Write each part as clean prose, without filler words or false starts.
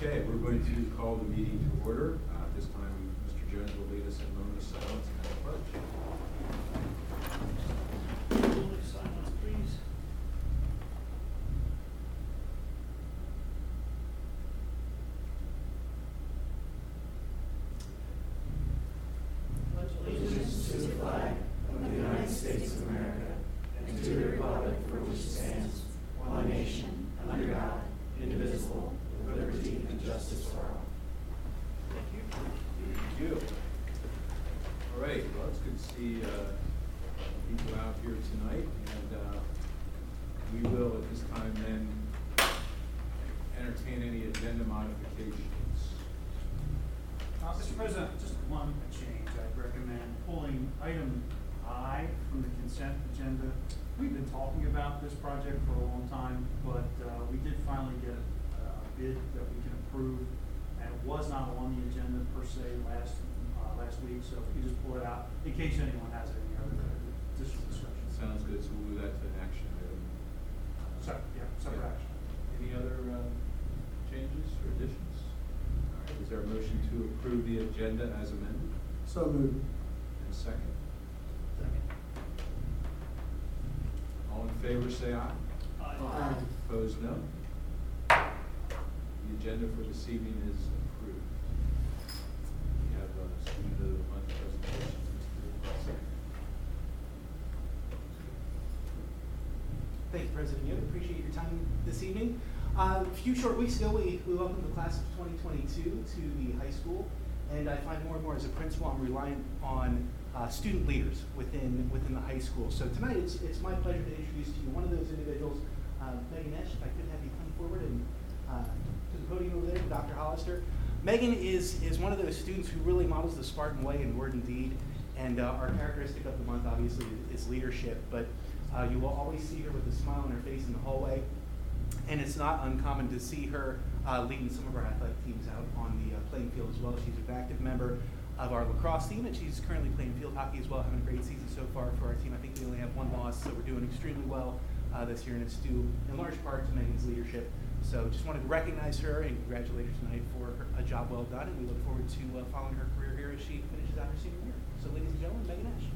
Okay, we're going to call the meeting to order. This time, Mr. Jones will lead us in a moment of silence and a pledge. Moment of silence, please. Pledge allegiance to the flag of the United States of America and to the republic for which it stands, one nation, under God, indivisible, with liberty and justice for all. Thank you. Thank you. All right, well, it's good to see people out here tonight, and we will at this time then entertain any agenda modifications. Mr. President, just one change. I'd recommend pulling item I from the consent agenda. We've been talking about this project for a long time, but we did finally get a bid that we can approve, and it was not on the agenda per se last week, so if you just pull it out in case anyone has any other additional discussion. Sounds good, so we'll move that to an action item. Separate action. Any other changes or additions? All right, is there a motion to approve the agenda as amended? So moved. And second? Second. All in favor, say aye. Aye. Opposed, no. The agenda for this evening is approved. We have a student of the month presentation. Thank you, President Young. Appreciate your time this evening. A few short weeks ago, we welcomed the class of 2022 to the high school, and I find more and more as a principal, I'm relying on student leaders within the high school. So tonight, it's my pleasure to introduce to you one of those individuals, Megan Esch. If I could have you come forward and to the podium over there, Dr. Hollister. Megan is one of those students who really models the Spartan way in word and deed, and our characteristic of the month, obviously, is leadership. But you will always see her with a smile on her face in the hallway, and it's not uncommon to see her leading some of our athletic teams out on the playing field as well. She's an active member of our lacrosse team, and she's currently playing field hockey as well, having a great season so far for our team. I think we only have one loss, so we're doing extremely well this year, and it's due in large part to Megan's leadership. So just wanted to recognize her and congratulate her tonight for a job well done, and we look forward to following her career here as she finishes out her senior year. So ladies and gentlemen, Megan Esch.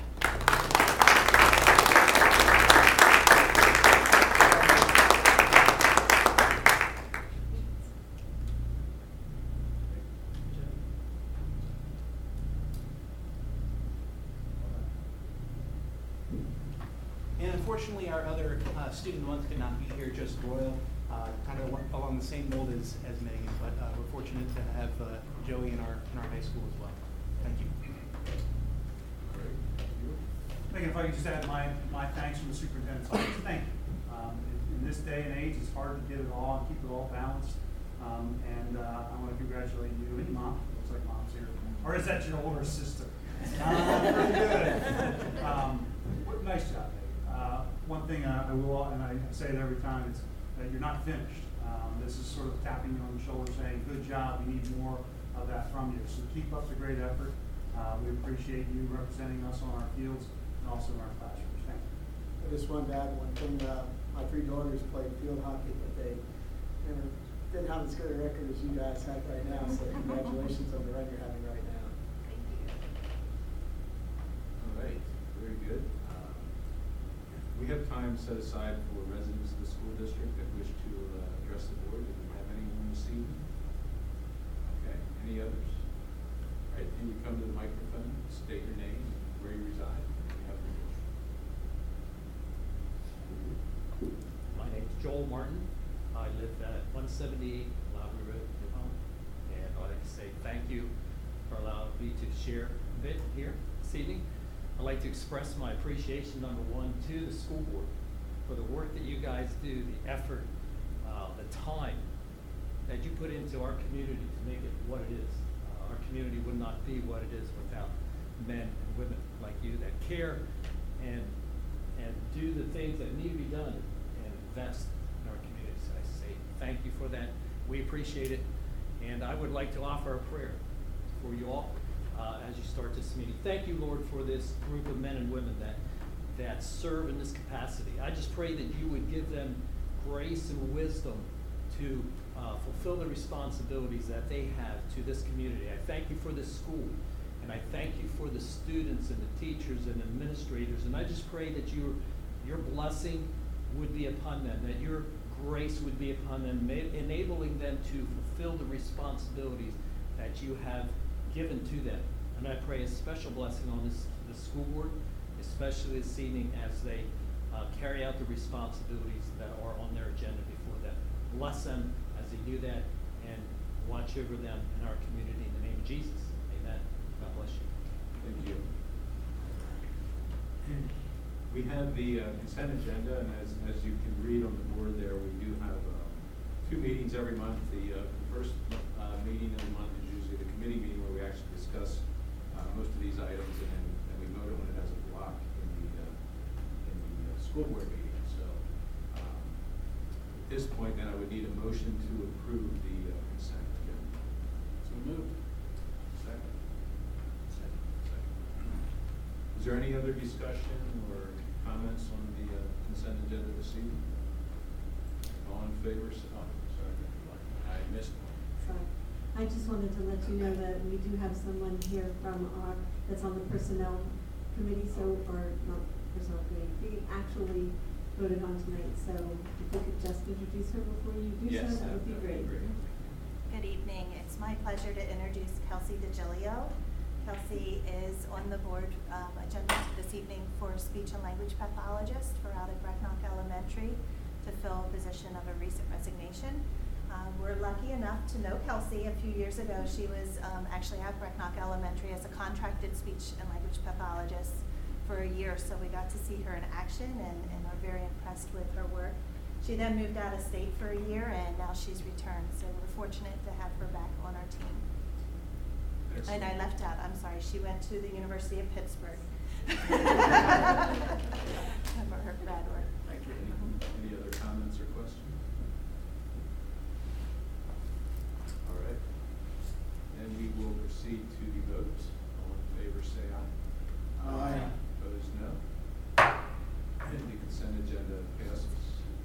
And unfortunately, our other student of the month could not be here, just Royal, kind of along the same mold as Megan, but we're fortunate to have Joey in our high school as well. Thank you. All right, thank you. Megan, if I could just add my thanks from the superintendent's office. Thank you. In this day and age, it's hard to get it all and keep it all balanced. And I want to congratulate you and your mom. Looks like mom's here. Or is that your older sister? Pretty good. Nice job, Megan. One thing I will, and I say it every time, is that you're not finished. This is sort of tapping you on the shoulder saying, good job, we need more of that from you. So keep up the great effort. We appreciate you representing us on our fields and also in our classrooms. Thank you. I just wanted to add one thing. My three daughters played field hockey, but they didn't have as good a record as you guys have right now. So congratulations on the run you're having right now. All right, very good. We have time set aside for residents of the school district that wish to address the board. Do we have anyone this evening? Okay, any others? All right, can you come to the microphone, state your name, and where you reside? We have the My name is Joel Martin. I live at 178 Lowry Road, New Home. And I'd like to say thank you for allowing me to share a bit here this evening. I'd like to express my appreciation, number one, to the school board for the work that you guys do, the effort, the time that you put into our community to make it what it is. Our community would not be what it is without men and women like you that care and do the things that need to be done and invest in our community. So I say thank you for that. We appreciate it. And I would like to offer a prayer for you all. As you start this meeting. Thank you, Lord, for this group of men and women that serve in this capacity. I just pray that you would give them grace and wisdom to fulfill the responsibilities that they have to this community. I thank you for this school, and I thank you for the students and the teachers and administrators, and I just pray that your blessing would be upon them, that your grace would be upon them, enabling them to fulfill the responsibilities that you have given to them. And I pray a special blessing on this school board, especially this evening as they carry out the responsibilities that are on their agenda before them. Bless them as they do that, and watch over them in our community in the name of Jesus. Amen. God bless you. Thank you. We have the consent agenda, and as you can read on the board there, we do have 2 meetings every month. The first meeting of the month is usually the committee meeting where we actually discuss most of these items, and then we vote on it as a block in the school board meeting. So at this point, then I would need a motion to approve the consent agenda. So moved. Second. Is there any other discussion or comments on the consent agenda this evening? All in favor, say aye. Sorry, I missed one. Sorry. I just wanted to let you know that we do have someone here from that's on the personnel committee, or not personnel committee, we actually voted on tonight, so if you could just introduce her before you do Yes, so, that would be great. Good evening. It's my pleasure to introduce Kelsey DeGilio. Kelsey is on the board agenda this evening for speech and language pathologist for out at Brecknock Elementary to fill a position of a recent resignation. We're lucky enough to know Kelsey. A few years ago, she was actually at Brecknock Elementary as a contracted speech and language pathologist for a year, so we got to see her in action and are very impressed with her work. She then moved out of state for a year, and now she's returned, so we're fortunate to have her back on our team. Excellent. And I left out, I'm sorry, she went to the University of Pittsburgh. For her grad work. Thank you. Any other comments or questions? All right. Then we will proceed to the vote. All in favor, say aye. Aye. Opposed, no. And the consent agenda passes.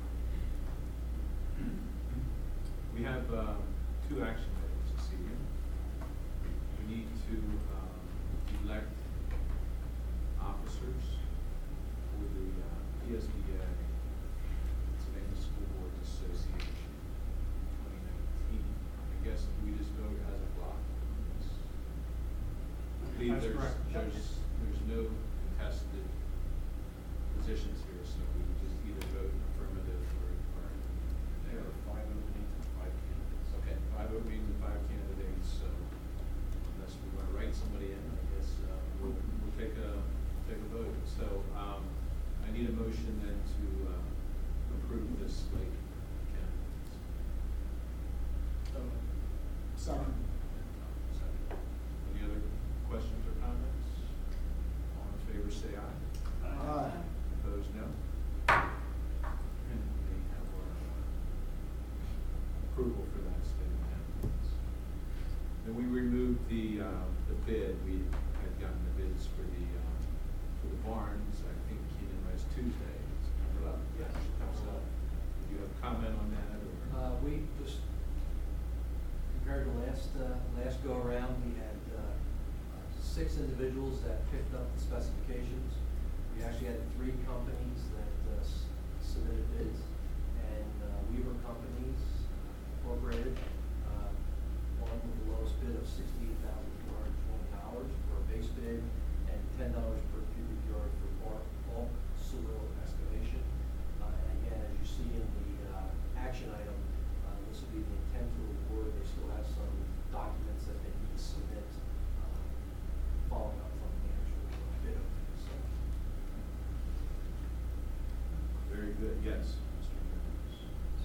We have 2 action items this evening. We need to elect officers for the PSBA, Pennsylvania School Boards Association 2019. I guess we just vote as a block. I believe That's correct. there's no contested positions here, so we would just either vote affirmative or. There are 5 openings and 5 candidates. Okay, 5 openings and 5 candidates, so unless we want to write somebody in, I guess we'll take a vote. So I need a motion then to approve this slate of candidates. Second. Second. Any other questions or comments? All in favor, say aye. Aye. Opposed, no. And we have our approval for that slate of candidates. Then we removed the bid. We had gotten the bids for the barns. I think Keenan was Tuesday. It's coming up. Yes. Comes up. Do you have a comment on that, or? We just, compared to last go around, we had 6 individuals that picked up the specifications. We actually had 3 companies that submitted bids, and Weaver Companies Incorporated, one with the lowest bid of $68,220 for a base bid and $10 per cubic yard for bulk soil excavation. And again, as you see in the action item, this will be the intent to award. They still have some documents that they need to submit following up from the actual bid opening. So, Very good, yes. Mr. Jones.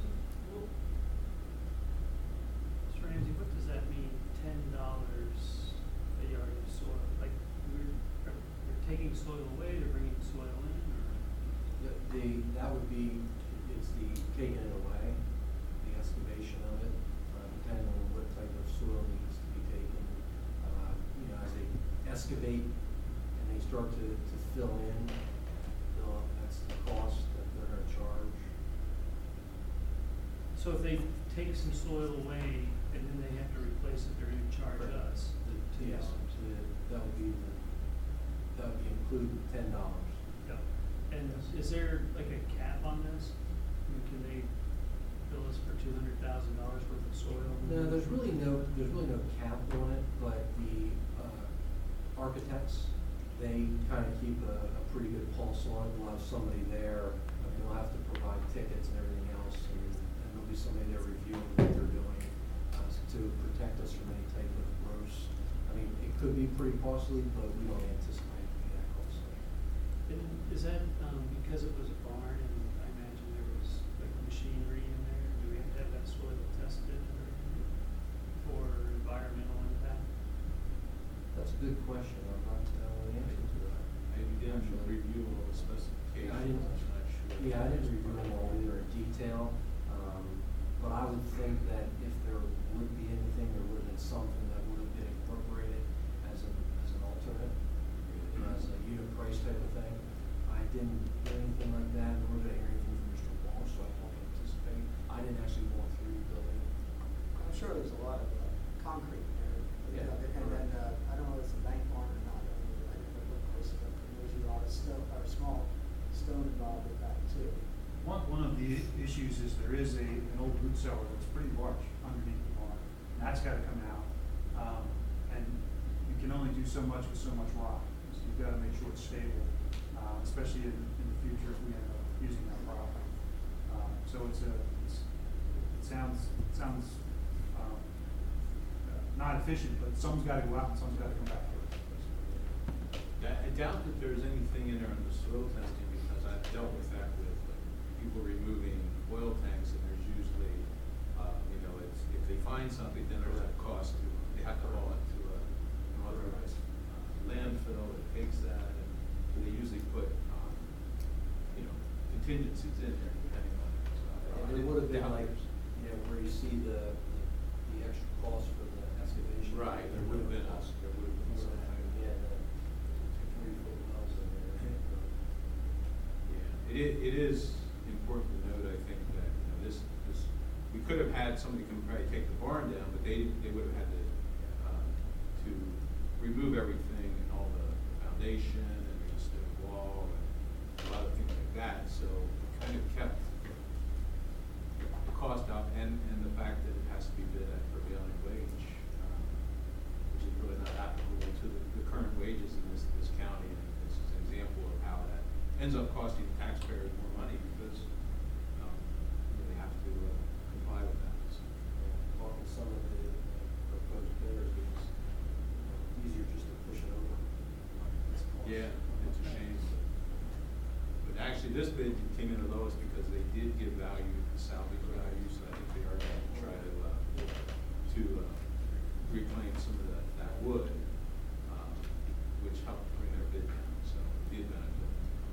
Mr. Ramsey, what does that mean, $10 a yard of soil? Like, we're taking soil away, they're bringing soil in, or? that would be, it's the taking it away, the excavation of it, depending on what type of soil needs to be taken. As they excavate and they start to fill in, that's the cost that they're gonna charge. So if they take some soil away and then they have to replace it, they're gonna charge us the $10. Yes, that would be include $10. Yeah. And is there like a cap on this? I mean, can they bill us for $200,000 worth of soil? No, there's really no cap on it, but the architects, they kind of keep a pretty good pulse on it. We'll have somebody there, I mean, they'll have to provide tickets and everything else, and there'll be somebody there reviewing what they're doing to protect us from any type of gross. I mean, it could be pretty costly, but we don't anticipate it to be that costly. And is that, because it was a barn and I imagine there was like machinery in there, do we have to have that soil tested or for environmental impact? That's a good question. I'm not the answer to that. Maybe Dan should review all the specifications. I didn't- I'm not sure. Yeah, I didn't review them all either in detail, but I would think that if there would be anything, there would have been something that would have been incorporated as an alternate, as a unit price type of thing. I didn't hear anything like that, nor did I hear anything from Mr. Walsh, so I don't anticipate. I didn't actually walk through the building. I'm sure there's a lot of concrete there. Yeah, And then, I don't know if it's a bank barn or not, I never looked close enough, and there's a lot of stone, or small stone involved with that too. One of the issues is there is an old root cellar that's pretty large underneath the barn, and that's gotta come out. And you can only do so much with so much rock, so you've gotta make sure it's stable, especially in the future if we end up using that property. So it sounds, not efficient, but some's gotta go out and some's gotta come back to it. I doubt that there's anything in there on the soil testing, because I've dealt with that with people removing oil tanks, and there's usually, it's, if they find something, then there's a cost to, they have to haul it to an authorized landfill that takes that, and so they usually put, contingencies in there depending on it. So And it would have been like, where you see the extra cost for the excavation. Right, there would have been some kind of. Yeah, the 3-foot wells in there. Yeah, it is important to note, I think, that, we could have had somebody come probably take the barn down, but they would have had to remove everything and all the foundation and the stone wall and a lot of things like that, so it kind of kept the cost up and the fact that it has to be bid at prevailing wage, which is really not applicable to the current wages in this county, and this is an example of how that ends up costing taxpayers more money because they have to comply with that. So, Talking to some of the proposed bidders, it was easier just to push it over. yeah, it's a shame. But actually, this bid came in the lowest because they did give value, salvage value, so I think they are going to try to reclaim some of that wood, which helped bring their bid down, so it did benefit.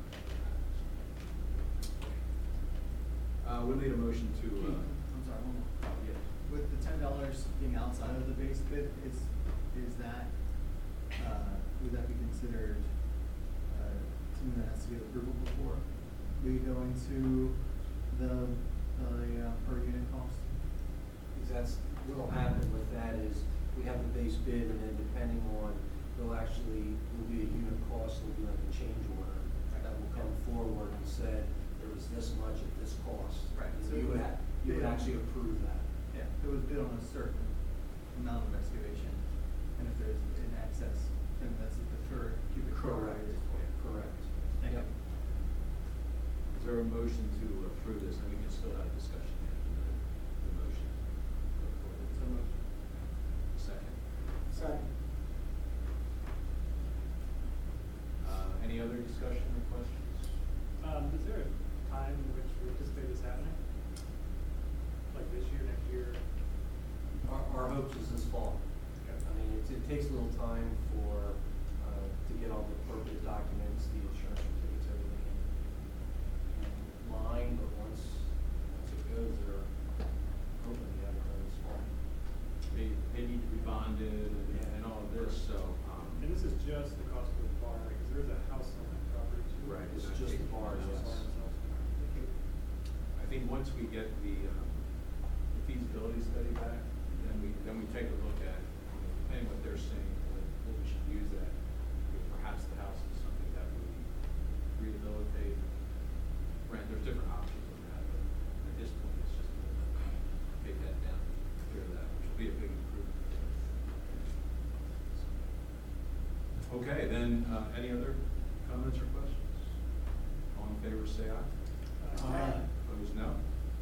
We'll need a motion to, I'm sorry, one more. yeah. With the $10 being outside of the base bid, is that, would that be considered, something that has to get approval before we go into the per unit cost? Because that's, what'll happen with that is, we have the base bid, and then depending on, there'll be a unit cost, there'll be like a change order that will come forward and say, there was this much at this cost. Right. And So you would, it you would bid on- actually approve that. Yeah, it was bid on a certain amount of excavation, and if there's an excess, then that's the per cubic foot. Correct. Thank you. Yep. Is there a motion to approve this, and we can still have discussion after the motion? So moved. Second. Second. Any other discussion or questions? Is there a time in which we anticipate this happening? Like this year, next year? Our hopes is this fall. Okay. I mean, it takes a little time to get all the appropriate documents, the insurance certificates, everything in line, but once it goes, they're hoping to have it done this fall. They need to be bonded and all of this, so. And this is just the cost of the barn, because there is a house on that property too. Right, It's just the barn, yes. I think once we get the feasibility feasibility study back, then we take a look at, depending what they're saying, what we should use that. Perhaps the house is something that we rehabilitate, rent, there's different options on that, but at this point, it's just to take that down, clear that, which will be a big improvement. Okay, then, any other comments or questions? All in favor, say aye. Aye. Opposed, no?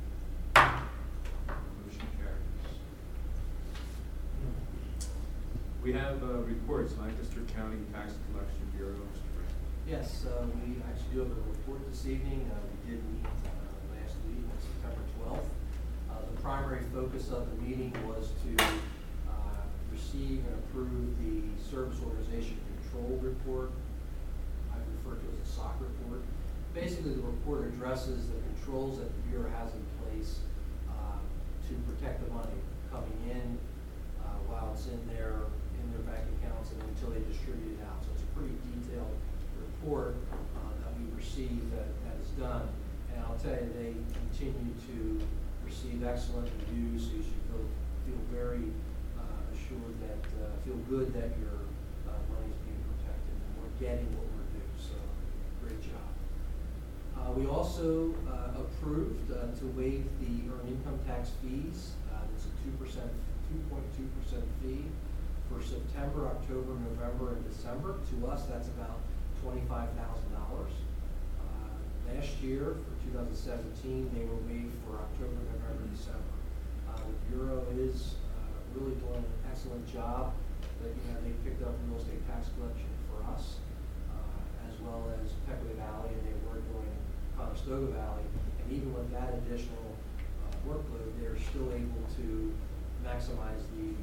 Motion carries. We have reports, Lancaster County Tax Collection Bureau, Mr. Grant. Yes, we actually do have a report this evening. We did meet last week on September 12th. The primary focus of the meeting was to receive and approve the Service Organization Control Report. I refer to it as a SOC report. Basically, the report addresses the controls that the Bureau has in place to protect the money coming in while it's in their bank accounts and until they distribute it out. So it's a pretty detailed report that we receive that is done. And I'll tell you, they continue to receive excellent reviews, so you should feel very assured that, feel good that your money is being protected and we're getting what we're due. So great job. We also approved to waive the earned income tax fees. It's a 2.2% fee for September, October, November, and December. To us, that's about $25,000. Last year, for 2017, they were waived for October, November, December. The Bureau is really doing an excellent job. That they picked up real estate tax collection for us, as well as Pequea Valley, and they were doing Conestoga Valley. And even with that additional workload, they're still able to maximize the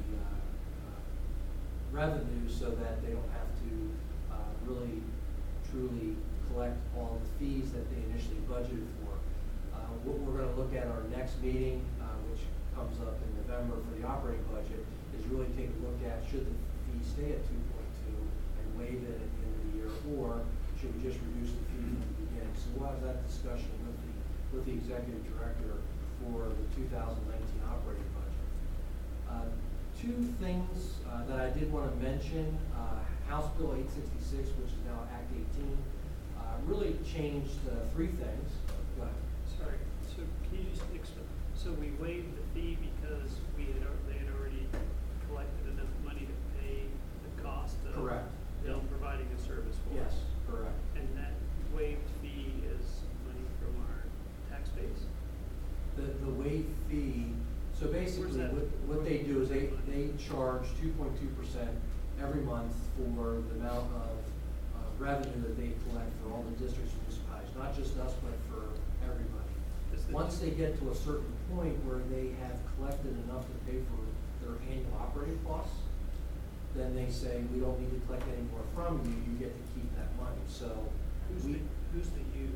revenue so that they don't have to really, truly collect all the fees that they initially budgeted for. What we're going to look at our next meeting, which comes up in November for the operating budget, is really take a look at should the fee stay at 2.2 and waive it at the end of the year, or should we just reduce the fee from the beginning? So we'll have that discussion with the executive director for the 2019 operating budget. Two things that I did want to mention, House Bill 866, which is now Act 18, really changed three things. Go ahead. Sorry, so can you just explain? So we waived the fee because they had already collected enough money to pay the cost of Correct. them providing a service for us? Yes, correct. And that waived fee is money from our tax base? The waived fee, so basically Where's that? what they do is they charge 2.2% every month for the amount of revenue that they collect for all the districts and municipalities, not just us, but for everybody. Once they get to a certain point where they have collected enough to pay for their annual operating costs, then they say, we don't need to collect any more from you, you get to keep that money. So Who's the you?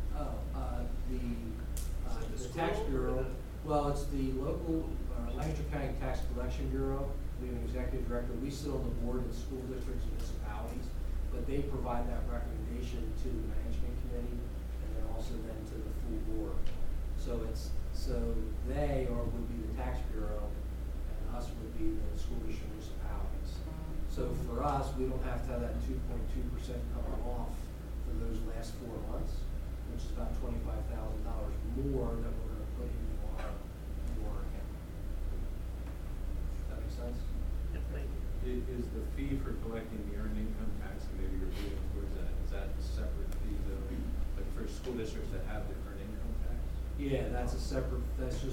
The school tax or bureau, the- well, it's the local Lancaster County Tax Collection Bureau. We have an executive director. We sit on the board in school districts and municipalities, but they provide that recommendation to the management committee and then also then to the full board. So they would be the tax bureau and us would be the school district municipalities. So for us, we don't have to have that 2.2% coming off for those last 4 months, which is about $25,000 more that we're going to put into our account. That make sense? Yeah, thank you. Is the fee for collecting the earned income tax, and maybe you're moving towards that, is that a separate fee though, like for school districts that have the earned income tax? Yeah, that's separate.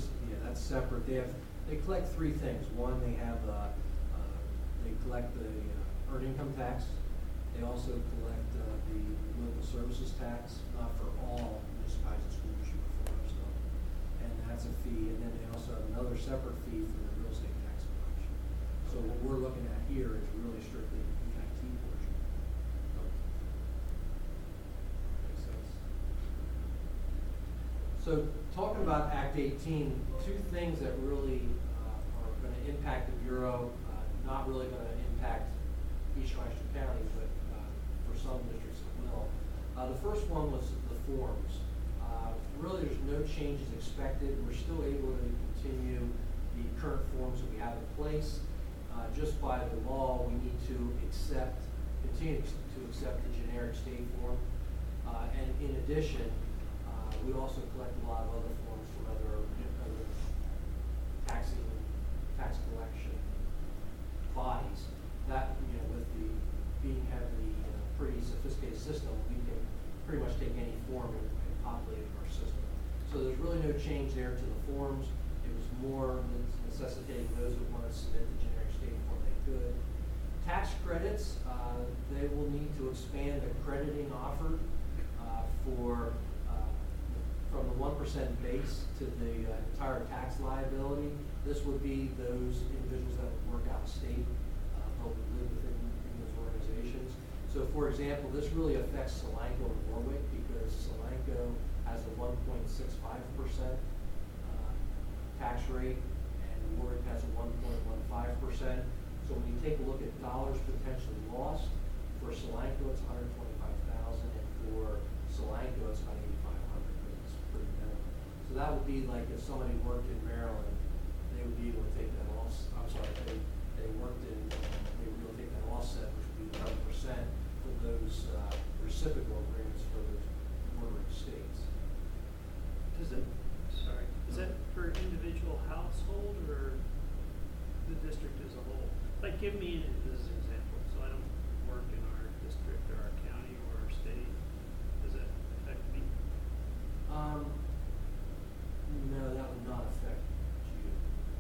They collect three things. One, they collect the earned income tax. They also collect the local services tax, not for all municipalities and school districts, but for most of them. And that's a fee. And then they also have another separate fee for the real estate tax collection. So what we're looking at here is really strictly the EIT portion. Makes sense? So talking about Act 18, two things that really are going to impact the Bureau, not really going to impact East Lancaster County, but for some districts it will. The first one was the forms. Really there's no changes expected. We're still able to continue the current forms that we have in place. Just by the law, we need to continue to accept the generic state form. And in addition, we also collect a lot of other forms from other tax collection bodies. That, with the being having the pretty sophisticated system, we can pretty much take any form and populate it in our system. So there's really no change there to the forms. It was more necessitating those that want to submit the generic state form, they could. Tax credits, they will need to expand the crediting offered for from the 1% base to the entire tax liability. This would be those individuals that would work out of state, but would live within those organizations. So for example, this really affects Solanco and Warwick because Solanco has a 1.65% tax rate and Warwick has a 1.15%. So when you take a look at dollars potentially lost, for Solanco it's $125,000 and for Solanco it's about $8,500, it's pretty minimal. So that would be like if somebody worked in Maryland, they would be able to take that off. I'm sorry, they worked in, they would be able to take that offset, which would be 11% for those reciprocal agreements for those bordering states. Is that per individual household or the district as a whole? Like, give me an example, so I don't work in our district or our county or our state. Does that affect me? No, that would not affect you.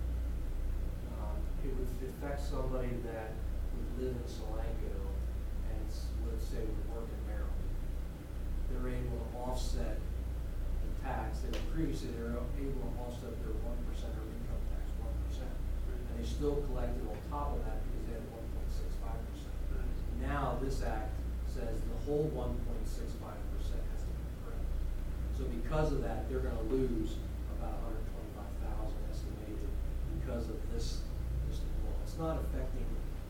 It would affect somebody that would live in Solanco and let's say would work in Maryland. They're able to offset the tax. Previously they were able to offset their 1% or income tax, 1%. And they still collected on top of that because they had 1.65%. Now this act says the whole 1.65% has to be correct. So because of that, they're going to lose about $125,000 estimated because of this law. It's not affecting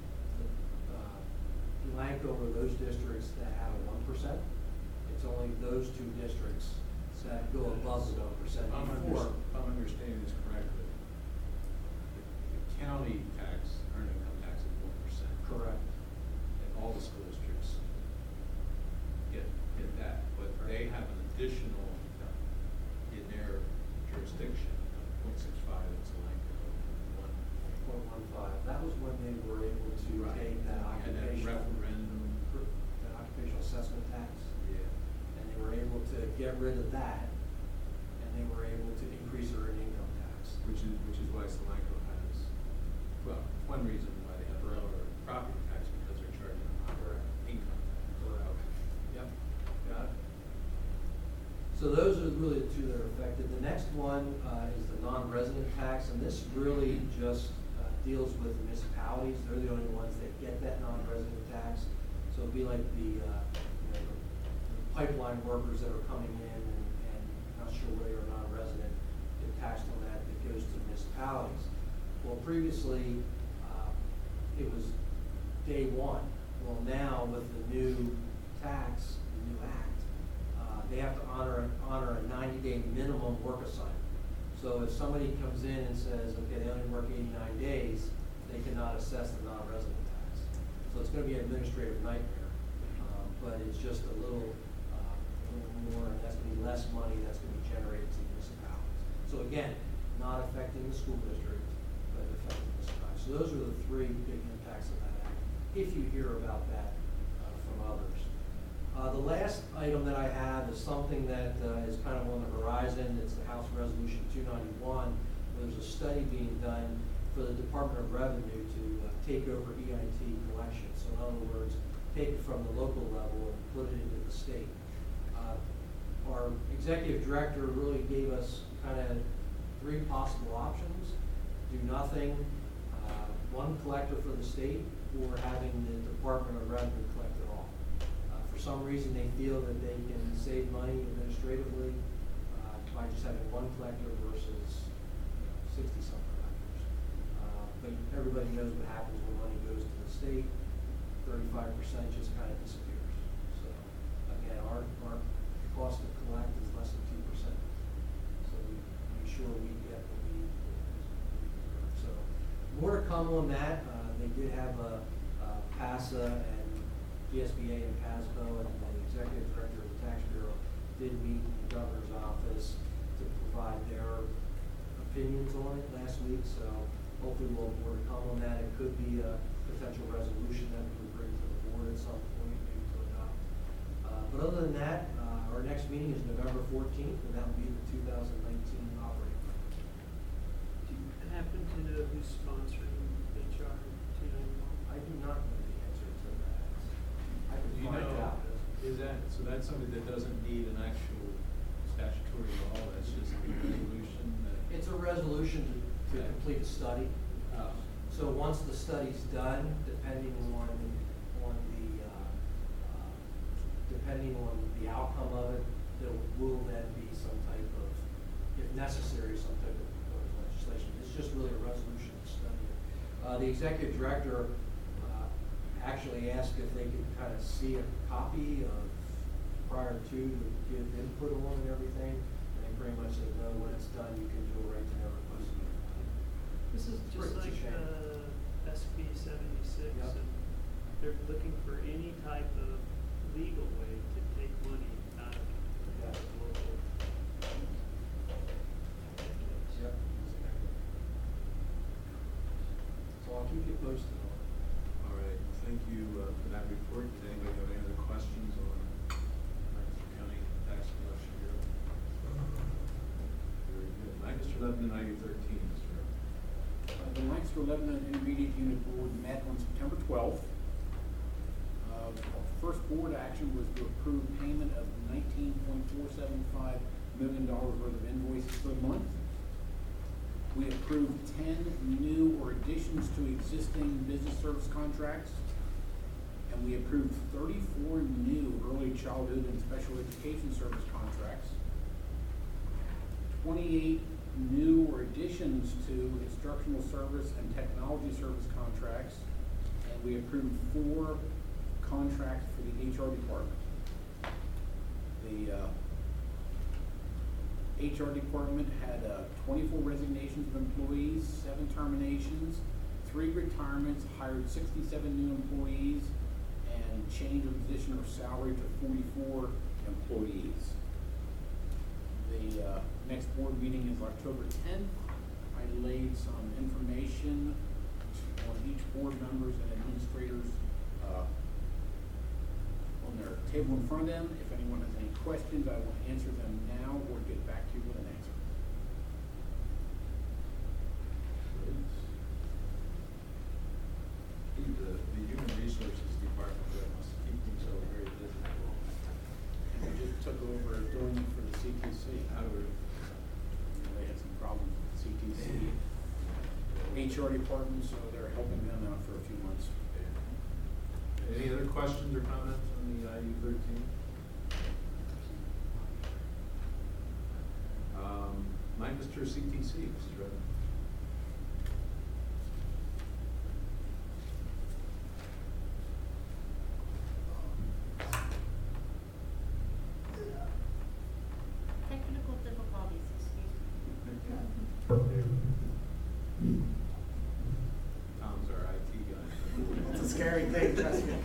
Elanco or those districts that have a 1%. It's only those two districts that go above the 1% before. If I'm understanding this correctly, the county tax, earned income tax is 1%. Correct. And all the school districts get that, but they have an additional in their jurisdiction, 0.65 in Solanco, 1.15. That was when they were able to take that and that referendum. that occupational assessment tax. Yeah. And they were able to get rid of that, and they were able to increase their earned income tax. Which is why Solanco has, well, one reason why they have lower property tax because they're charging a higher income tax. Correct. Okay. Yep, got it. So those are really the two that are affected. The next one is the non-resident tax, and this really just deals with the municipalities. They're the only ones that get that non-resident tax. So it'd be like the pipeline workers that are coming in and not sure whether they're non-resident, get taxed on that goes to municipalities. Well, previously, it was day one. Well, now with the new tax, the new act, they have to honor a 90-day minimum work assignment. So if somebody comes in and says, okay, they only work 89 days, they cannot assess the non-resident tax. So it's going to be an administrative nightmare, but it's just a little more, and that's going to be less money that's going to be generated to municipalities. So again, not affecting the school district, but affecting municipalities. So those are the three big impacts of that act, if you hear about that from others. The last item that I have is something that is kind of on the horizon. It's the House Resolution 291. There's a study being done for the Department of Revenue to take over EIT collection. So in other words, take it from the local level and put it into the state. Our executive director really gave us kind of three possible options. Do nothing, one collector for the state, or having the Department of Revenue collect it all. For some reason, they feel that they can save money administratively by just having one collector versus 60-some collectors. But everybody knows what happens when money goes to the state. 35% just kind of disappears. So again, our cost to collect is less than 2%. So we make sure we get what we come on that. They did have PASA and DSBA and PASBO, and the executive director of the tax bureau did meet in the governor's office to provide their opinions on it last week. So hopefully we'll more to come on that. It could be a potential resolution that we would bring to the board at some point, maybe to adopt. But other than that, our next meeting is November 14th, and that will be the 2019 operating plan. Do you happen to know who's sponsoring HR 291? I do not know the answer to that. I can Do you find know, out. so that's something that doesn't need an actual statutory law, that's just a resolution that? It's a resolution to Okay. complete a study. So once the study's done, depending on the outcome of it, there will then be some type of, if necessary, some type of proposed legislation. It's just really a resolution to study it. The executive director actually asked if they could kind of see a copy of prior to give input on and everything. And they pretty much said, no, when it's done, you can do it right there. This is just like SB 76, Yep. and they're looking for any type of legal way to take money out of Yeah. local. Yep. So I'll keep you posted on it. All right, thank you for that report. Does anybody have any other questions on Lancaster County Tax Collection Bureau? Very good. Lancaster Lebanon IU13, Mr. Rep. The Lancaster Lebanon Intermediate Unit Board met on September 12th. First board action was to approve payment of $19.475 million worth of invoices for the month. We approved 10 new or additions to existing business service contracts. And we approved 34 new early childhood and special education service contracts. 28 new or additions to instructional service and technology service contracts. And we approved 4 contracts for the HR department. The HR department had 24 resignations of employees, 7 terminations, 3 retirements, hired 67 new employees, and changed the position or salary to 44 employees. The next board meeting is October 10th. I laid some information on each board members and administrators on their table in front of them. If anyone has any questions, I will answer them now or get back to you with an answer. The Human Resources Department must keep themselves very busy. And we just took over doing it for the CTC. How do we? They had some problems with the CTC HR department, so they're helping them out for a few months. Any other questions or comments on the IU13? Lancaster CTC, Mrs. Redmond. Technical difficulties, excuse me. Tom's our IT guy. It's a scary thing, trust me.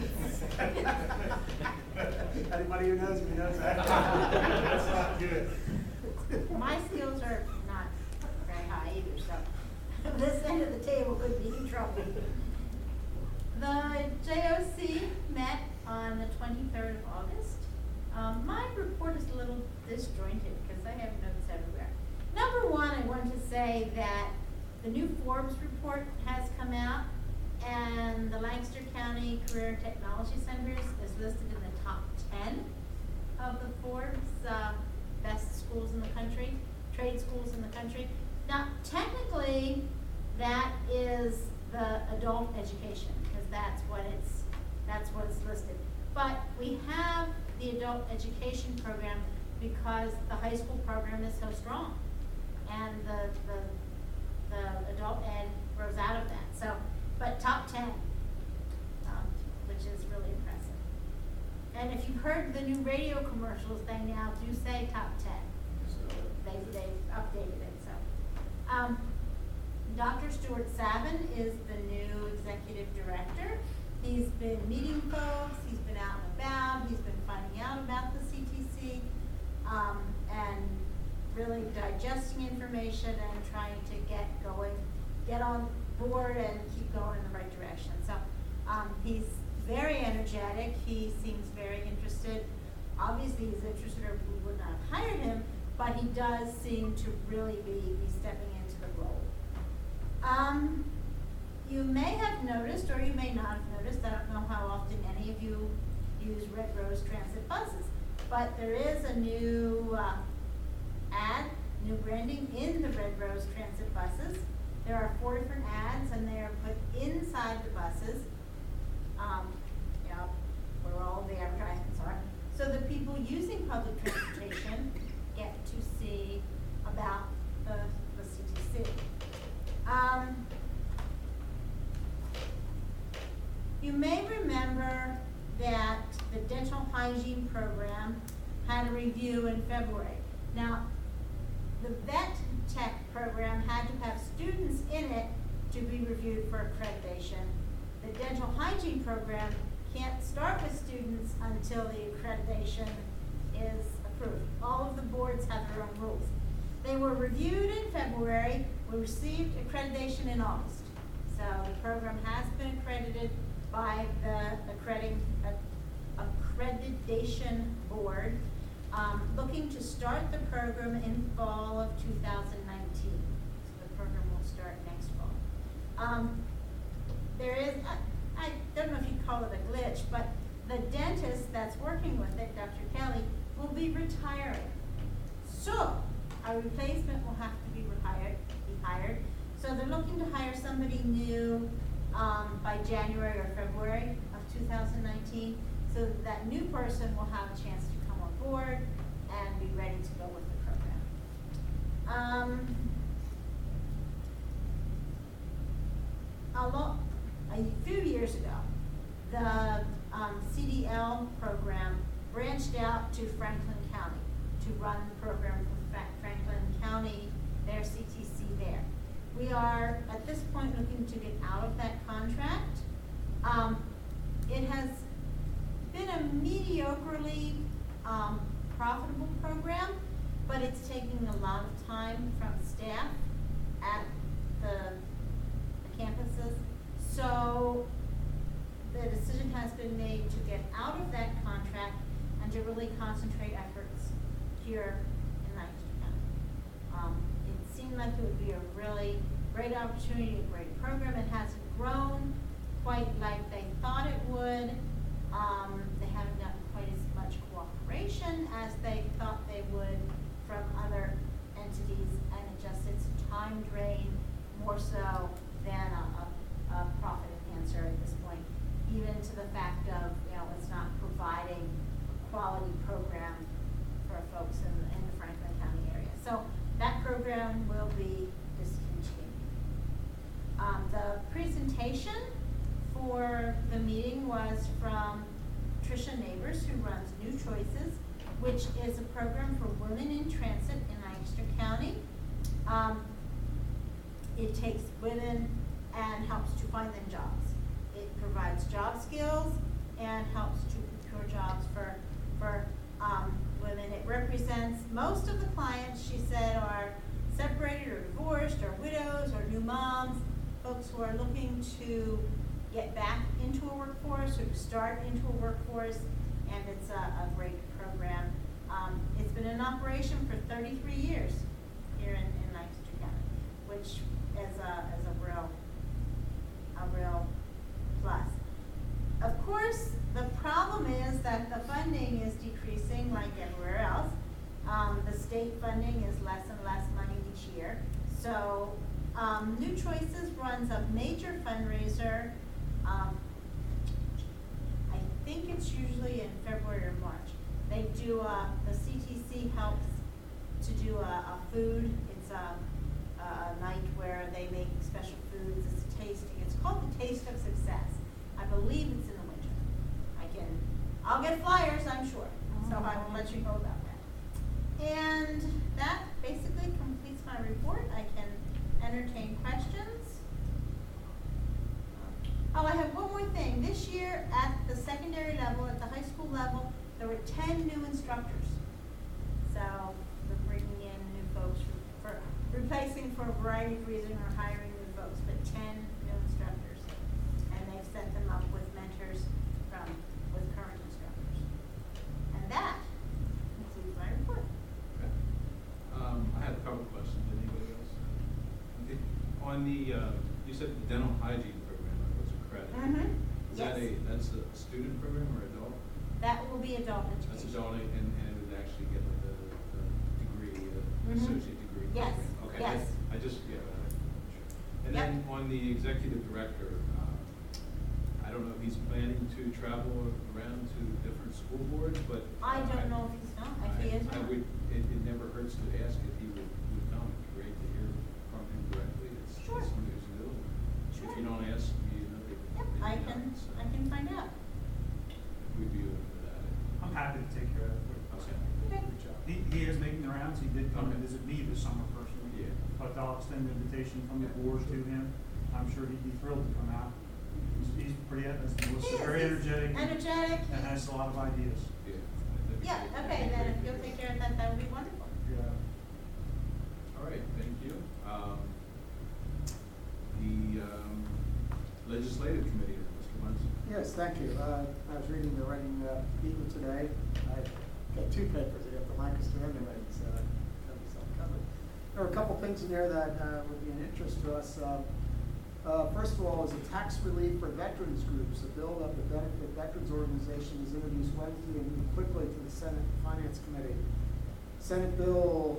Anybody who knows me knows that. That's not good. My skills are not very high either, so this end of the table could be in trouble. The JOC met on the 23rd of August. My report is a little disjointed because I have notes everywhere. Number one, I want to say that the new Forbes report has come out, and the Lancaster County Career Technology Centers is listed in the top 10 of the Forbes best schools in the country, trade schools in the country. Now, technically, that is the adult education, because that's what it's listed. But we have the adult education program because the high school program is so strong, and the adult ed grows out of that. So, but top 10, which is really impressive. And if you've heard the new radio commercials, they now do say top 10. They've updated it, so. Dr. Stuart Savin is the new executive director. He's been meeting folks, he's been out and about, he's been finding out about the CTC, and really digesting information and trying to get on board and keep going in the right direction. So he's very energetic, he seems very interested. Obviously he's interested or we would not have hired him, but he does seem to really be stepping into the role. You may have noticed, or you may not have noticed, I don't know how often any of you use Red Rose Transit buses, but there is a new new branding in the Red Rose Transit buses. There are 4 different ads, and they are put inside the buses, where all the advertisements are, so the people using public transportation get to see about the CTC. You may remember that the dental hygiene program had a review in February. Now, the vet tech program had to have students in it to be reviewed for accreditation. The dental hygiene program can't start with students until the accreditation is approved. All of the boards have their own rules. They were reviewed in February. We received accreditation in August. So the program has been accredited by the accreditation board, looking to start the program in fall of 2019. So the program will start next fall. There is, I don't know if you'd call it a glitch, but the dentist that's working with it, Dr. Kelly, will be retiring. So a replacement will have to be hired. So they're looking to hire somebody new by January or February of 2019, so that new person will have a chance to come on board and be ready to go with the program. A few years ago, the CDL program branched out to Franklin County to run the program for Franklin County, their CTC there. We are, at this point, looking to get out of that contract. It has been a mediocrely profitable program, but it's taking a lot of time from staff at the campuses. So the decision has been made to get out of that contract and to really concentrate efforts here in Lancaster County. It seemed like it would be a really great opportunity, a great program. It hasn't grown quite like they thought it would. They haven't gotten quite as much cooperation as they thought they would from other entities, and it's a time drain more so than a profit enhancer at this point, even to the fact of, it's not providing a quality program for folks in the Franklin County area. So that program will be discontinued. The presentation for the meeting was from Tricia Neighbors, who runs New Choices, which is a program for women in transit in Lancaster County. It takes women and helps to find them jobs. It provides job skills and helps to procure jobs for women. It represents most of the clients, she said, are separated or divorced or widows or new moms, folks who are looking to get back into a workforce or to start into a workforce, and it's a great program. It's been in operation for 33 years here in Lancaster County, which is a real plus. Of course, the problem is that the funding is decreasing like everywhere else. The state funding is less and less money each year. So New Choices runs a major fundraiser. I think it's usually in February or March. They do, the CTC helps to do a food. It's a night where they make special foods. It's a tasting. It's called the Taste of Success. I believe it's in the winter. I'll get flyers, I'm sure. So I will let you know about that. And that basically completes my report. I can entertain questions. this year at the secondary level, at the high school level, there were 10 new instructors. So we're bringing in new folks for replacing for a variety of reasons or hiring new folks, but 10 new instructors. And they've set them up with mentors with current instructors. And that concludes my report. Okay. I have a couple questions. Anybody else? On the, you said the dental hygiene program was accredited. Mm-hmm. That's a student program or adult? That will be adult education. That's adult, and it would actually get the degree, Mhm. associate degree. Yes, program. Okay. yes. I just, yeah. Sure. And Yep. then on the executive director, I don't know if he's planning to travel around to different school boards, but. I don't know if he's not, if he is I not. would, it never hurts to ask if he would come. It'd be great to hear from him directly. It's Sure. somebody who's new. Sure. If you don't ask, you know, they. Yep, they I don't, so can find out. We'd be open to that. I'm happy to take care of it. Okay. Okay. Good job. He is making the rounds. He did come to Okay. visit me this summer personally. Yeah. But I'll extend the invitation from the board to him. I'm sure he'd be thrilled to come out. He's pretty, as Melissa, very He is. energetic. Energetic. And has a lot of ideas. Yeah. Yeah, okay, then if you'll take care of that, that would be wonderful. Yeah. All right, thank you. The legislative committee, Mr. Munson. Yes, thank you. I was reading the Reading Eagle today. I got two papers. I got the Lancaster and the Reading, so got myself covered. There are a couple things in there that would be an interest to us. First of all, is a tax relief for veterans groups. A bill that would benefit veterans organization is introduced Wednesday and moved quickly to the Senate Finance Committee. Senate Bill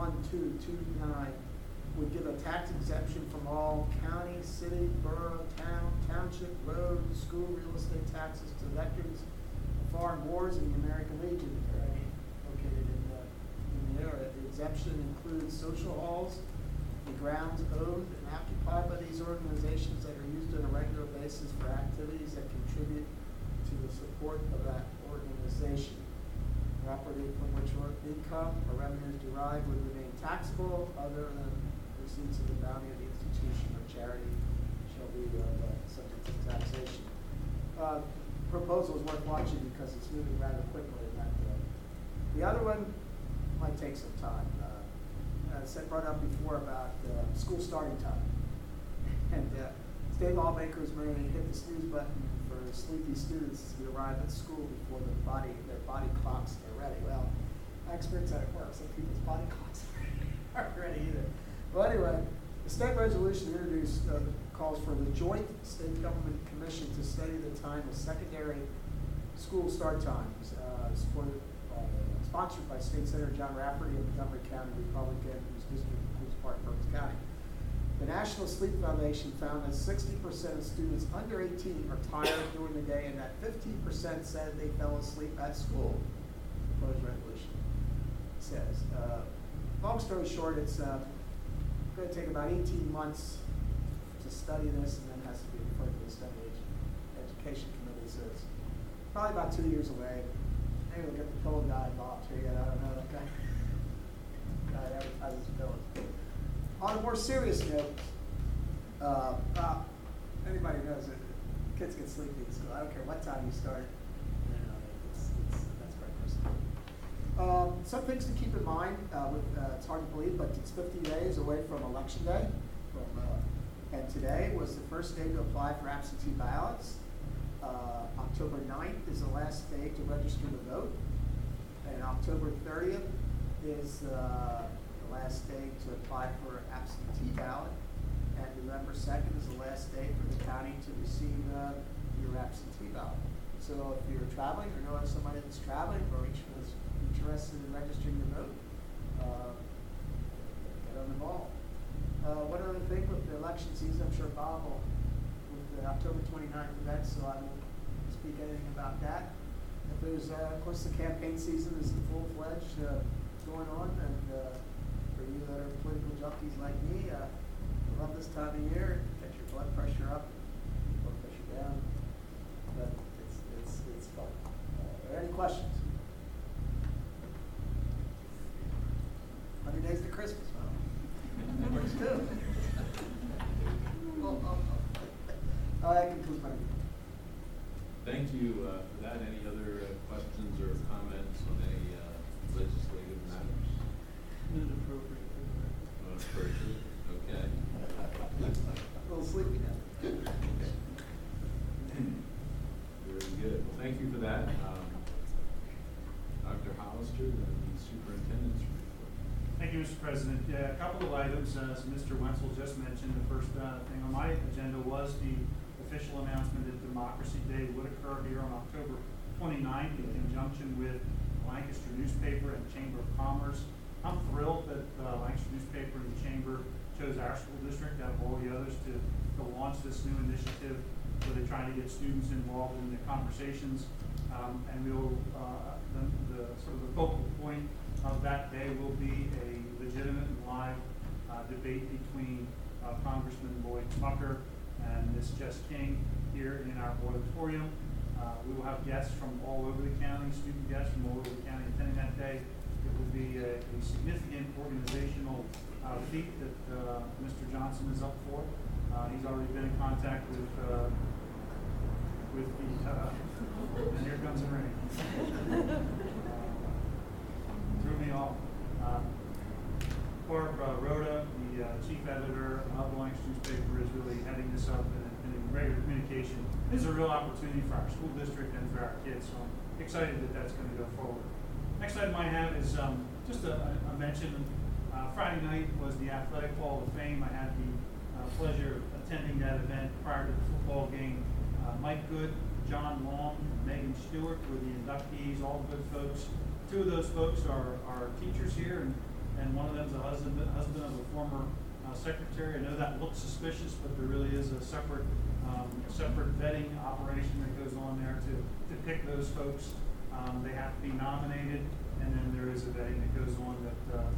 1229 would give a tax exemption from all county, city, borough, township, road, school, real estate taxes to veterans of foreign wars and the American Legion. They're located in the area. The exemption includes social halls, the grounds owned and occupied by these organizations that are used on a regular basis for activities that contribute to the support of that organization. Property from which income or revenues derived would remain taxable other than receipts of the bounty of the institution or charity shall be subject to taxation. Proposal is worth watching because it's moving rather quickly in that bill. The other one might take some time. Said brought up before about school starting time. And state lawmakers may hit the snooze button for sleepy students to arrive at school before their body clocks are ready. Well, I experienced that at work. Some people's body clocks aren't ready either. Well, anyway, the state resolution introduced calls for the Joint State Government Commission to study the time of secondary school start times, sponsored by State Senator John Rafferty of Montgomery County, Republican, whose district includes part of Berks County. The National Sleep Foundation found that 60% of students under 18 are tired during the day, and that 15% said they fell asleep at school. Proposed resolution says. Long story short, it's going to take about 18 months to study this, and then has to be referred to the Study Education Committee. So it's probably about 2 years away. Maybe we'll get the pillow guy involved here yet. I don't know. That guy advertises pillows. On a more serious note, anybody knows that kids get sleepy in school. I don't care what time you start. That's very personal. Some things to keep in mind. It's hard to believe, but it's 50 days away from Election Day. And today was the first day to apply for absentee ballots. October 9th is the last day to register to vote. And October 30th is the last day to apply for absentee ballot. And November 2nd is the last day for the county to receive your absentee ballot. So if you're traveling or know of somebody that's traveling or was interested in registering to vote, get on the ball. One other thing with the election season, I'm sure Bob will, with the October 29th event, so I won't speak anything about that. If there's, of course, the campaign season is full-fledged going on, and for you that are political junkies like me, I love this time of year. Get your blood pressure up, blood pressure down. But it's fun. Are there any questions? 100 days to Christmas. That works too. That concludes my report. Thank you for that. Any other questions or comments on any legislative matters? Inappropriate. Appropriate, okay. A little sleepy now. Very good. Well, thank you for that. Dr. Hollister, the superintendent's report. Thank you, Mr. President. Yeah, a couple of items, as Mr. Wenzel just mentioned. The first thing on my agenda was the official announcement that Democracy Day would occur here on October 29th in conjunction with Lancaster Newspaper and Chamber of Commerce. I'm thrilled that Lancaster Newspaper and the Chamber chose our school district out of all the others to launch this new initiative where they're trying to get students involved in the conversations. And we'll, the sort of the focal point of that day will be a legitimate and live debate between Congressman Lloyd Smucker and Ms. Jess King here in our auditorium. We will have guests from all over the county, student guests from all over the county attending that day. It will be a significant organizational feat that Mr. Johnson is up for. He's already been in contact with the, and here comes the rain. Threw me off. Barb Rhoda, the chief editor of the Lancaster Newspaper, is really heading this up and in regular communication. This is a real opportunity for our school district and for our kids, so I'm excited that that's going to go forward. Next item I have is just a mention. Friday night was the Athletic Hall of Fame. I had the pleasure of attending that event prior to the football game. Mike Good, John Long, and Megan Stewart were the inductees, all good folks. Two of those folks are teachers here, and one of them is a husband of a former secretary. I know that looks suspicious, but there really is a separate vetting operation that goes on there to pick those folks. They have to be nominated, and then there is a vetting that goes on that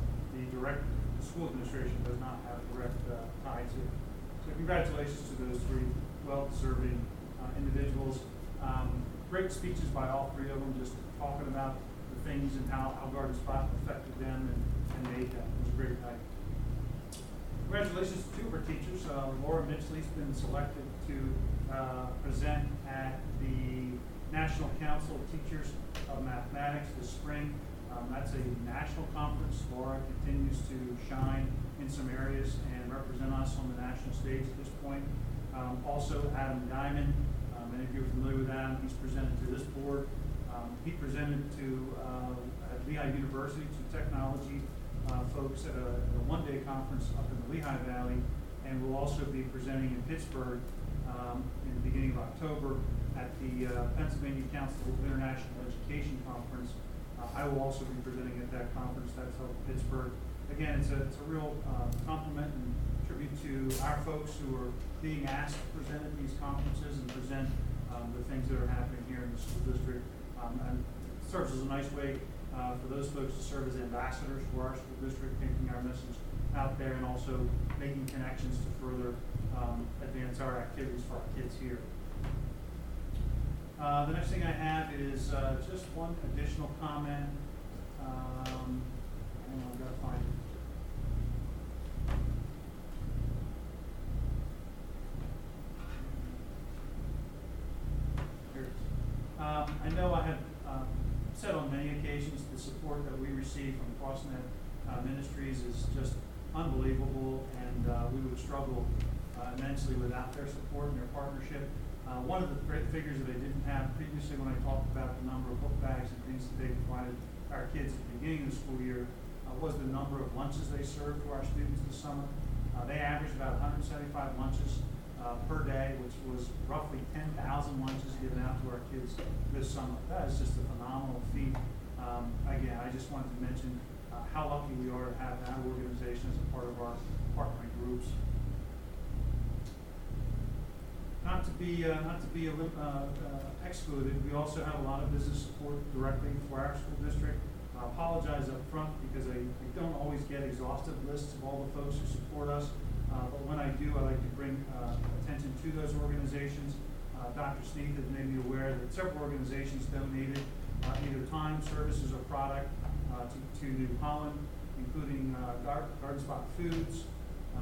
the school administration does not have direct tie to. So congratulations to those three well-deserving individuals. Great speeches by all three of them, just talking about the things and how Garden Spot affected them and made them. It was a great night. Congratulations to two of our teachers. Laura Mitchley's been selected to present at the National Council of Teachers of Mathematics this spring. That's a national conference. Laura continues to shine in some areas and represent us on the national stage at this point. Also, Adam Diamond. Many of you are familiar with Adam. He's presented to this board. He presented to at Lehigh University to technology folks at a one-day conference up in the Lehigh Valley, and will also be presenting in Pittsburgh in the beginning of October at the Pennsylvania Council of International Education Conference. I will also be presenting at that conference. That's held in Pittsburgh. Again, it's a real compliment and tribute to our folks who are being asked to present at these conferences and present the things that are happening here in the school district. And it serves as a nice way for those folks to serve as ambassadors for our school district, taking our message out there and also making connections to further advance our activities for our kids here. The next thing I have is just one additional comment. Hang on, I've got to find it. Here it is. I know I have said on many occasions the support that we receive from CrossNet Ministries is just unbelievable, and we would struggle immensely without their support and their partnership. One of the great figures that I didn't have previously when I talked about the number of book bags and things that they provided our kids at the beginning of the school year was the number of lunches they served to our students this summer. They averaged about 175 lunches per day, which was roughly 10,000 lunches given out to our kids this summer. That is just a phenomenal feat. Again, I just wanted to mention how lucky we are to have that organization as a part of our partnering groups. Not to be excluded, we also have a lot of business support directly for our school district. I apologize up front because I don't always get exhaustive lists of all the folks who support us, but when I do, I like to bring attention to those organizations. Dr. Sneath has made me aware that several organizations donated either time, services, or product to New Holland, including Garden Spot Foods,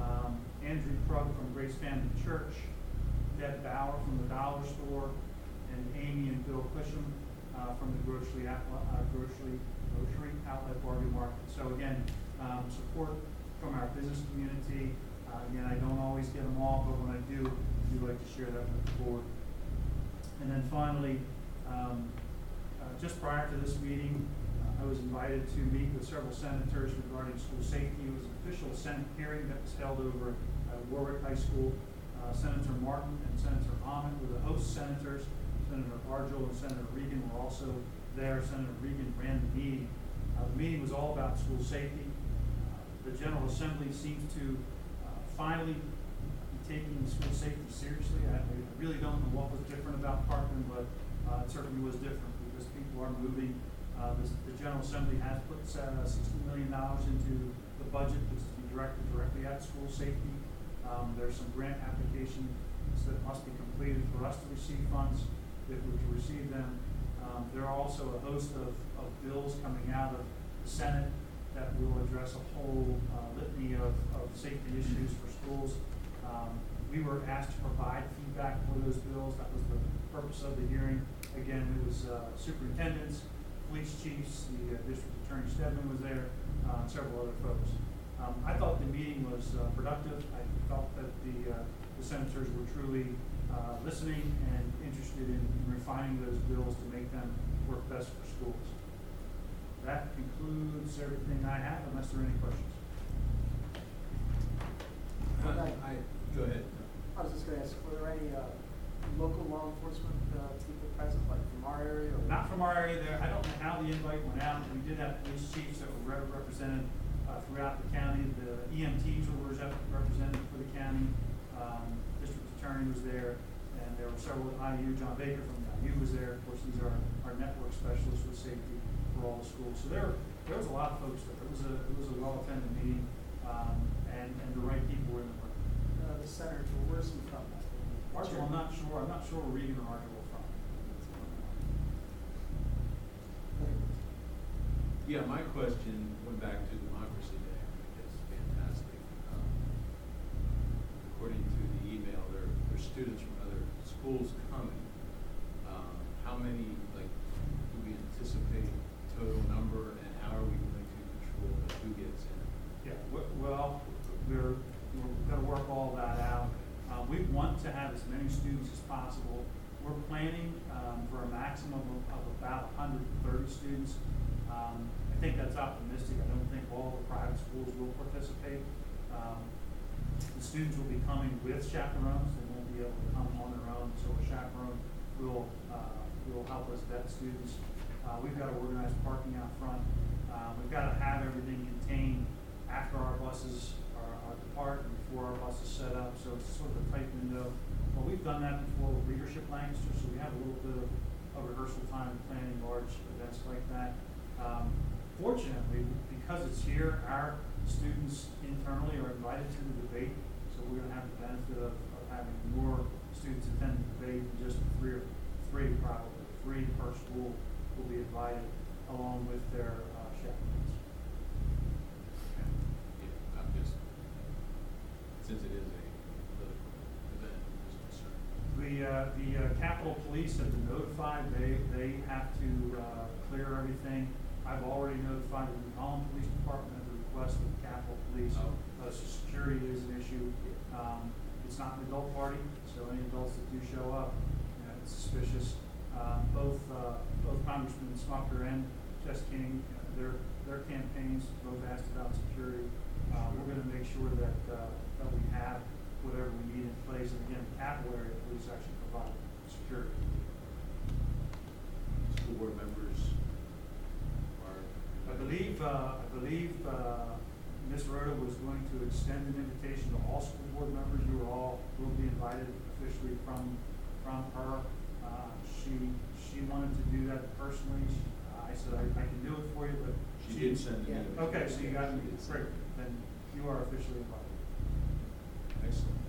Andrew Krug from Grace Family Church, Deb Bauer from the Dollar Store, and Amy and Bill Cusham from the grocery outlet Barbie Market. So again, support from our business community. Again, I don't always get them all, but when I do like to share that with the board. And then finally, just prior to this meeting, I was invited to meet with several senators regarding school safety. It was an official Senate hearing that was held over at Warwick High School. Senator Martin and Senator Ahmed were the host senators. Senator Argel and Senator Regan were also there. Senator Regan ran the meeting. The meeting was all about school safety. The General Assembly seems to finally be taking school safety seriously. I really don't know what was different about Parkland, but it certainly was different because people are moving. The General Assembly has put $60 million into the budget that's to be directed directly at school safety. There's some grant applications that must be completed for us to receive funds if we're to receive them. There are also a host of bills coming out of the Senate that will address a whole litany of safety issues for schools. We were asked to provide feedback for those bills. That was the purpose of the hearing. Again, it was superintendents, police chiefs, the district attorney Stedman was there, and several other folks. I thought the meeting was productive. I felt that the senators were truly listening and interested in refining those bills to make them work best for schools. That concludes everything I have, unless there are any questions. Go ahead. I was just gonna ask, were there any local law enforcement people present, like from our area? Or? Not from our area there. I don't know how the invite went out. We did have police chiefs that were represented throughout the county. The EMTs were represented for the county. District attorney was there, and there were several IU. John Baker from the IU was there. Of course, these are our network specialists with safety for all the schools. So there was a lot of folks there. It was a well-attended meeting, and the right people were in the room. The senator, where's he from? Archibald, I'm not sure. I'm not sure where Regan or Archibald from. Yeah, my question went back to Democracy Day. I think it's fantastic. According to the email, there are students from other schools coming. How many, do we anticipate total number, and how are we going to control who gets in? Yeah, well, we're going to work all that out. We want to have as many students as possible. We're planning for a maximum of about 130 students. I think that's optimistic. I don't think all the private schools will participate. The students will be coming with chaperones. They won't be able to come on their own, so a chaperone will help us vet students. We've got to organize parking out front. We've got to have everything contained after our buses are depart and before our bus is set up, so it's sort of a tight window. Well, we've done that before with Leadership Lancaster, so we have a little bit of rehearsal time in planning large events like that. Fortunately, because it's here, our students internally are invited to the debate, so we're going to have the benefit of having more students attend the debate than just three probably. 3 per school will be invited along with their chaperones. Yeah, I'm just, since it is a political event, I'm just concerned. The Capitol Police have been notified. They have to clear everything. I've already notified the New Holland Police Department at the request of the Capitol Police. Oh. So security is an issue. It's not an adult party, so any adults that do show up, it's suspicious. Both Congressman Smucker and Jess King, their campaigns both asked about security. We're going to make sure that we have whatever we need in place. And again, the Capitol area police actually provide security. School board members are. I believe Ms. Rhoda was going to extend an invitation to all school board members. You will be invited officially from her. She wanted to do that personally. I said I can do it for you, but She did send an invitation. Okay, so you got me. Great. Then you are officially invited. Excellent.